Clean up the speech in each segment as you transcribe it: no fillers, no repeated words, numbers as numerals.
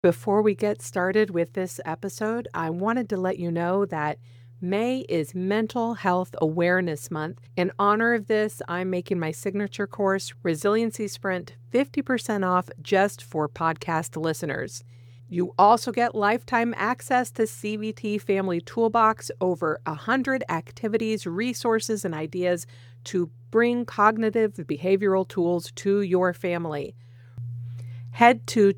Before we get started with this episode, I wanted to let you know that May is Mental Health Awareness Month. In honor of this, I'm making my signature course, Resiliency Sprint, 50% off just for podcast listeners. You also get lifetime access to CBT Family Toolbox, over 100 activities, resources, and ideas to bring cognitive behavioral tools to your family. Head to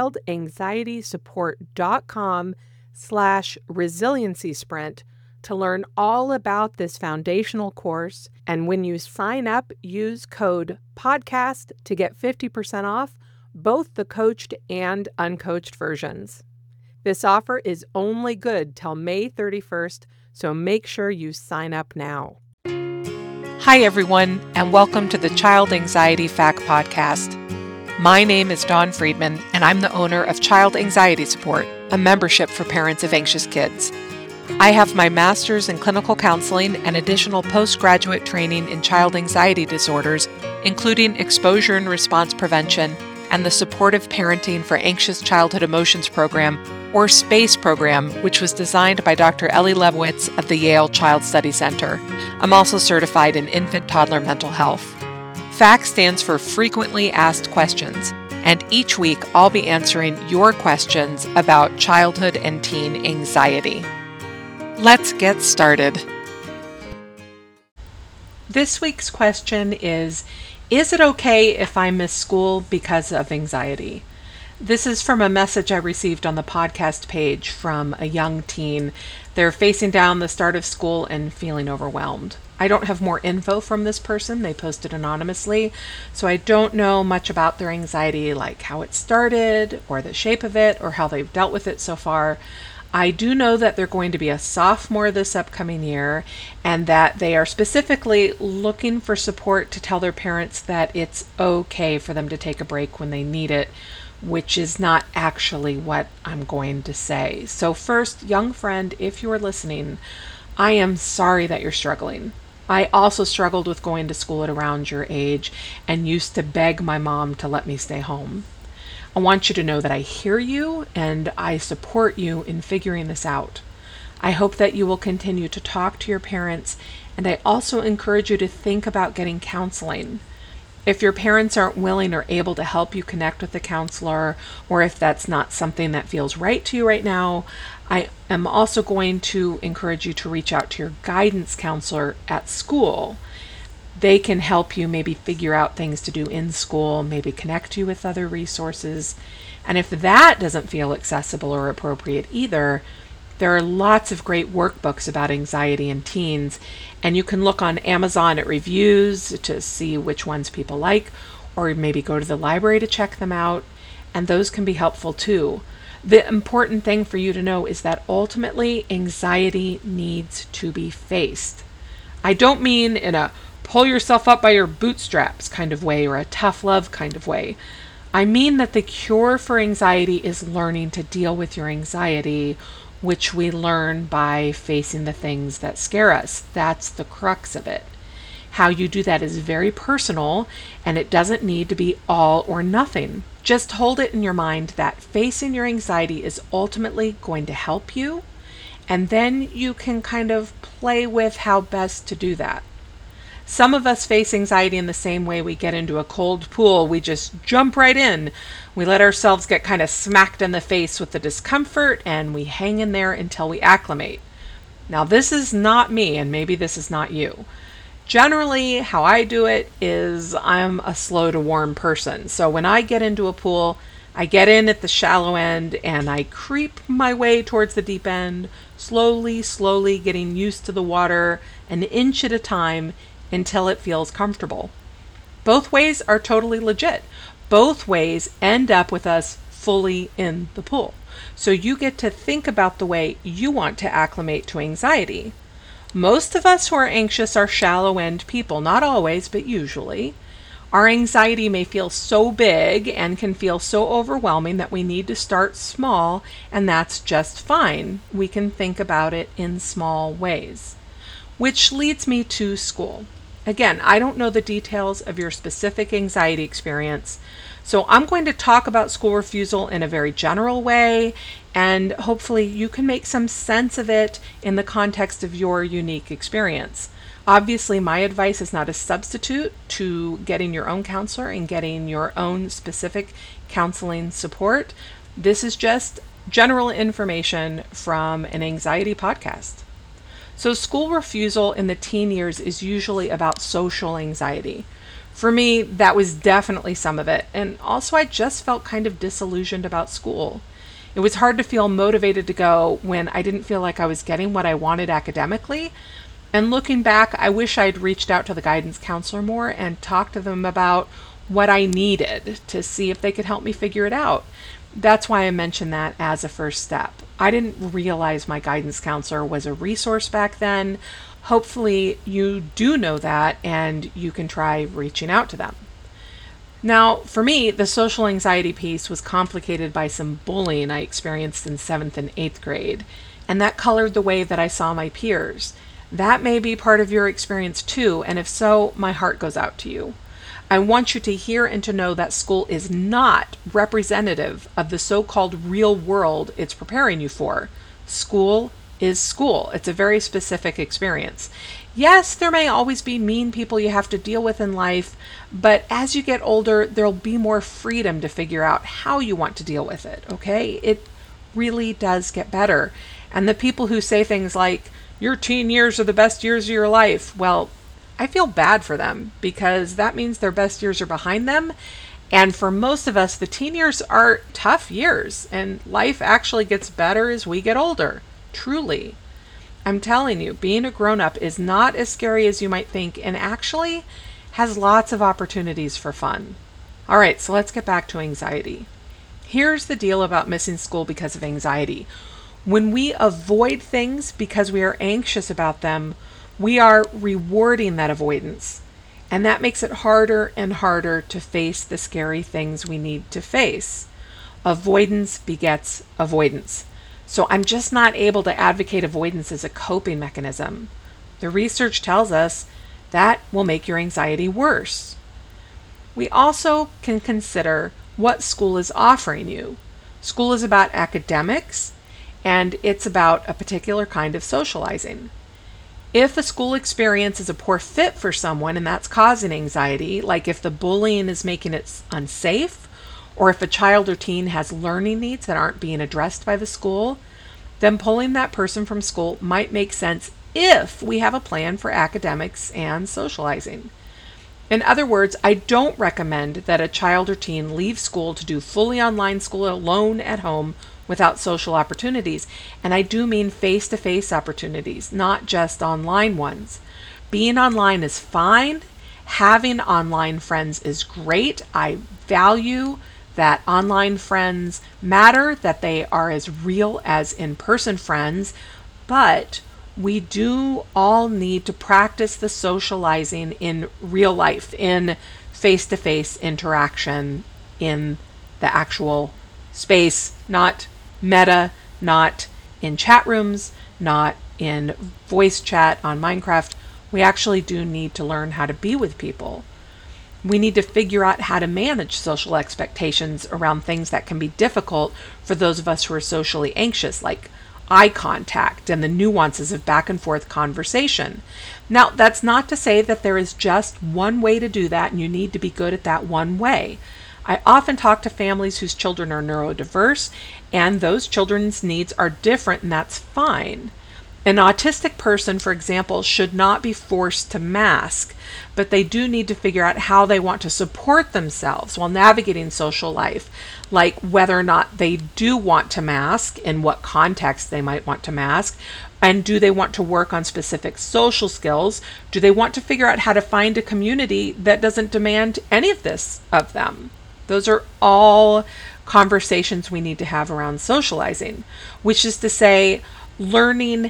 childanxietysupport.com/resiliency sprint to learn all about this foundational course. And when you sign up, use code PODCAST to get 50% off both the coached and uncoached versions. This offer is only good till May 31st, so make sure you sign up now. Hi, everyone, and welcome to the Child Anxiety Fact Podcast. My name is Dawn Friedman, and I'm the owner of Child Anxiety Support, a membership for parents of anxious kids. I have my master's in clinical counseling and additional postgraduate training in child anxiety disorders, including exposure and response prevention and the Supportive Parenting for Anxious Childhood Emotions program, or SPACE program, which was designed by Dr. Ellie Lebowitz of the Yale Child Study Center. I'm also certified in infant-toddler mental health. FAQ stands for Frequently Asked Questions, and each week I'll be answering your questions about childhood and teen anxiety. Let's get started. This week's question is it okay if I miss school because of anxiety? This is from a message I received on the podcast page from a young teen. They're facing down the start of school and feeling overwhelmed. I don't have more info from this person. They posted anonymously, so I don't know much about their anxiety, like how it started or the shape of it or how they've dealt with it so far. I do know that they're going to be a sophomore this upcoming year and that they are specifically looking for support to tell their parents that it's okay for them to take a break when they need it, which is not actually what I'm going to say. So first, young friend, if you're listening, I am sorry that you're struggling. I also struggled with going to school at around your age and used to beg my mom to let me stay home. I want you to know that I hear you and I support you in figuring this out. I hope that you will continue to talk to your parents, and I also encourage you to think about getting counseling. If your parents aren't willing or able to help you connect with a counselor, or if that's not something that feels right to you right now, I am also going to encourage you to reach out to your guidance counselor at school. They can help you maybe figure out things to do in school, maybe connect you with other resources. And if that doesn't feel accessible or appropriate either, there are lots of great workbooks about anxiety in teens, and you can look on Amazon at reviews to see which ones people like, or maybe go to the library to check them out, and those can be helpful too. The important thing for you to know is that ultimately anxiety needs to be faced. I don't mean in a pull yourself up by your bootstraps kind of way or a tough love kind of way. I mean that the cure for anxiety is learning to deal with your anxiety, which we learn by facing the things that scare us. That's the crux of it. How you do that is very personal, and it doesn't need to be all or nothing. Just hold it in your mind that facing your anxiety is ultimately going to help you, and then you can kind of play with how best to do that. Some of us face anxiety in the same way we get into a cold pool. We just jump right in. We let ourselves get kind of smacked in the face with the discomfort, and we hang in there until we acclimate. Now, this is not me, and maybe this is not you. Generally, how I do it is I'm a slow to warm person. So when I get into a pool, I get in at the shallow end and I creep my way towards the deep end, slowly getting used to the water an inch at a time until it feels comfortable. Both ways are totally legit. Both ways end up with us fully in the pool. So you get to think about the way you want to acclimate to anxiety. Most of us who are anxious are shallow end people, not always, but usually. Our anxiety may feel so big and can feel so overwhelming that we need to start small, and that's just fine. We can think about it in small ways. Which leads me to school. Again, I don't know the details of your specific anxiety experience, So I'm going to talk about school refusal in a very general way, and hopefully you can make some sense of it in the context of your unique experience. Obviously, my advice is not a substitute to getting your own counselor and getting your own specific counseling support. This is just general information from an anxiety podcast. So, school refusal in the teen years is usually about social anxiety. For me, that was definitely some of it. And also, I just felt kind of disillusioned about school. It was hard to feel motivated to go when I didn't feel like I was getting what I wanted academically. And looking back, I wish I'd reached out to the guidance counselor more and talked to them about what I needed to see if they could help me figure it out. That's why I mentioned that as a first step. I didn't realize my guidance counselor was a resource back then. Hopefully, you do know that and you can try reaching out to them. Now, for me, the social anxiety piece was complicated by some bullying I experienced in 7th and 8th grade, and that colored the way that I saw my peers. That may be part of your experience too, and if so, my heart goes out to you. I want you to hear and to know that school is not representative of the so-called real world it's preparing you for. School is school. It's a very specific experience. Yes, there may always be mean people you have to deal with in life, but as you get older, there'll be more freedom to figure out how you want to deal with it, okay? It really does get better. And the people who say things like, your teen years are the best years of your life, well, I feel bad for them because that means their best years are behind them. And for most of us, the teen years are tough years, and life actually gets better as we get older. Truly. I'm telling you, being a grown-up is not as scary as you might think and actually has lots of opportunities for fun. All right, so let's get back to anxiety. Here's the deal about missing school because of anxiety. When we avoid things because we are anxious about them, we are rewarding that avoidance. And that makes it harder and harder to face the scary things we need to face. Avoidance begets avoidance. So I'm just not able to advocate avoidance as a coping mechanism. The research tells us that will make your anxiety worse. We also can consider what school is offering you. School is about academics, and it's about a particular kind of socializing. If a school experience is a poor fit for someone and that's causing anxiety, like if the bullying is making it unsafe, or if a child or teen has learning needs that aren't being addressed by the school, then pulling that person from school might make sense if we have a plan for academics and socializing. In other words, I don't recommend that a child or teen leave school to do fully online school alone at home without social opportunities. And I do mean face-to-face opportunities, not just online ones. Being online is fine. Having online friends is great. I value that online friends matter, that they are as real as in-person friends, but we do all need to practice the socializing in real life, in face-to-face interaction, in the actual space, not meta, not in chat rooms, not in voice chat on Minecraft. We actually do need to learn how to be with people. We need to figure out how to manage social expectations around things that can be difficult for those of us who are socially anxious, like eye contact and the nuances of back and forth conversation. Now, that's not to say that there is just one way to do that and you need to be good at that one way. I often talk to families whose children are neurodiverse, and those children's needs are different, and that's fine. An autistic person, for example, should not be forced to mask, but they do need to figure out how they want to support themselves while navigating social life, like whether or not they do want to mask, in what context they might want to mask, and do they want to work on specific social skills? Do they want to figure out how to find a community that doesn't demand any of this of them? Those are all conversations we need to have around socializing, which is to say, learning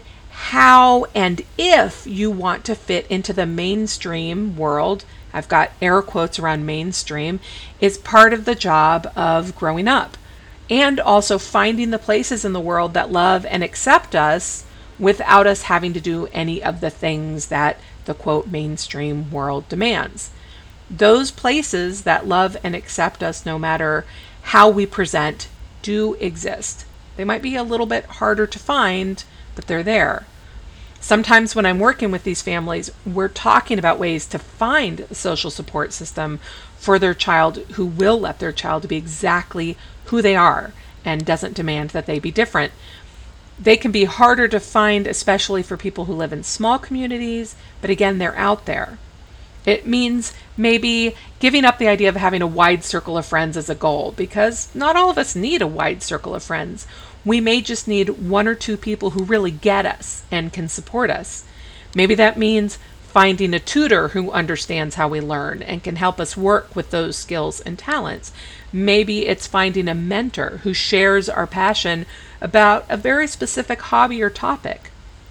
how and if you want to fit into the mainstream world, I've got air quotes around mainstream, is part of the job of growing up. And also finding the places in the world that love and accept us without us having to do any of the things that the quote mainstream world demands. Those places that love and accept us no matter how we present do exist. They might be a little bit harder to find, but they're there. Sometimes when I'm working with these families, we're talking about ways to find a social support system for their child who will let their child be exactly who they are and doesn't demand that they be different. They can be harder to find, especially for people who live in small communities, but again, they're out there. It means maybe giving up the idea of having a wide circle of friends as a goal, because not all of us need a wide circle of friends. We may just need one or two people who really get us and can support us. Maybe that means finding a tutor who understands how we learn and can help us work with those skills and talents. Maybe it's finding a mentor who shares our passion about a very specific hobby or topic.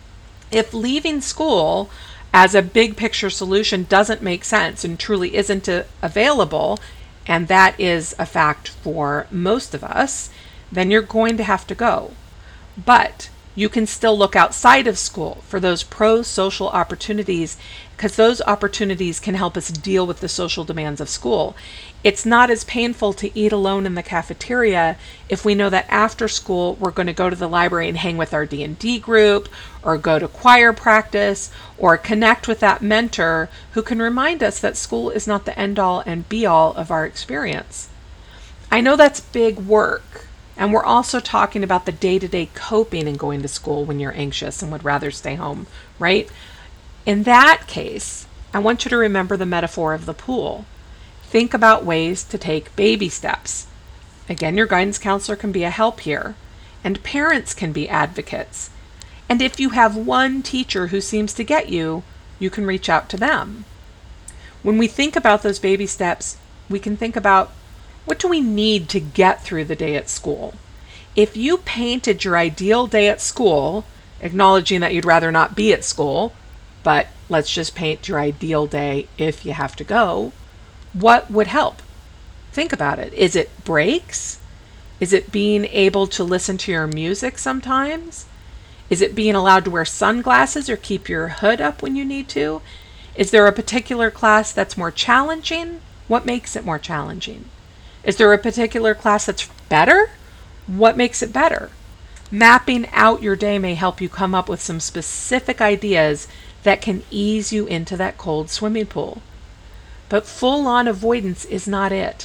If leaving school as a big picture solution doesn't make sense and truly isn't available, and that is a fact for most of us, then you're going to have to go. But you can still look outside of school for those pro-social opportunities, because those opportunities can help us deal with the social demands of school. It's not as painful to eat alone in the cafeteria if we know that after school we're going to go to the library and hang with our D&D group, or go to choir practice, or connect with that mentor who can remind us that school is not the end-all and be-all of our experience. I know that's big work. And we're also talking about the day-to-day coping and going to school when you're anxious and would rather stay home, right? In that case, I want you to remember the metaphor of the pool. Think about ways to take baby steps. Again, your guidance counselor can be a help here, and parents can be advocates. And if you have one teacher who seems to get you, you can reach out to them. When we think about those baby steps, we can think about, what do we need to get through the day at school? If you painted your ideal day at school, acknowledging that you'd rather not be at school, but let's just paint your ideal day if you have to go, what would help? Think about it. Is it breaks? Is it being able to listen to your music sometimes? Is it being allowed to wear sunglasses or keep your hood up when you need to? Is there a particular class that's more challenging? What makes it more challenging? Is there a particular class that's better? What makes it better? Mapping out your day may help you come up with some specific ideas that can ease you into that cold swimming pool. But full-on avoidance is not it.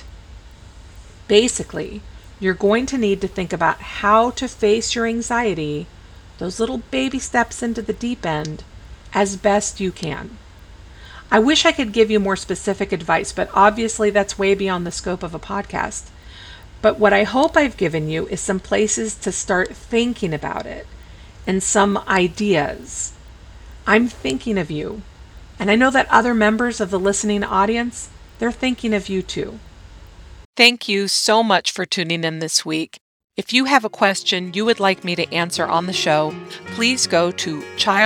Basically, you're going to need to think about how to face your anxiety, those little baby steps into the deep end, as best you can. I wish I could give you more specific advice, but obviously that's way beyond the scope of a podcast. But what I hope I've given you is some places to start thinking about it and some ideas. I'm thinking of you, and I know that other members of the listening audience, they're thinking of you too. Thank you so much for tuning in this week. If you have a question you would like me to answer on the show, please go to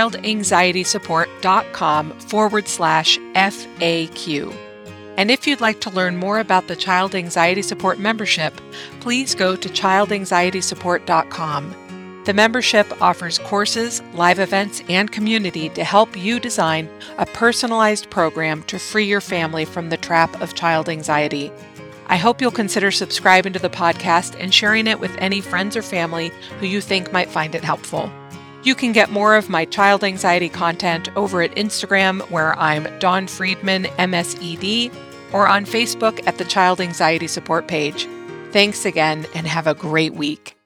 childanxietysupport.com/FAQ. And if you'd like to learn more about the Child Anxiety Support membership, please go to childanxietysupport.com. The membership offers courses, live events, and community to help you design a personalized program to free your family from the trap of child anxiety. I hope you'll consider subscribing to the podcast and sharing it with any friends or family who you think might find it helpful. You can get more of my child anxiety content over at Instagram, where I'm Dawn Friedman, MSED, or on Facebook at the Child Anxiety Support page. Thanks again, and have a great week.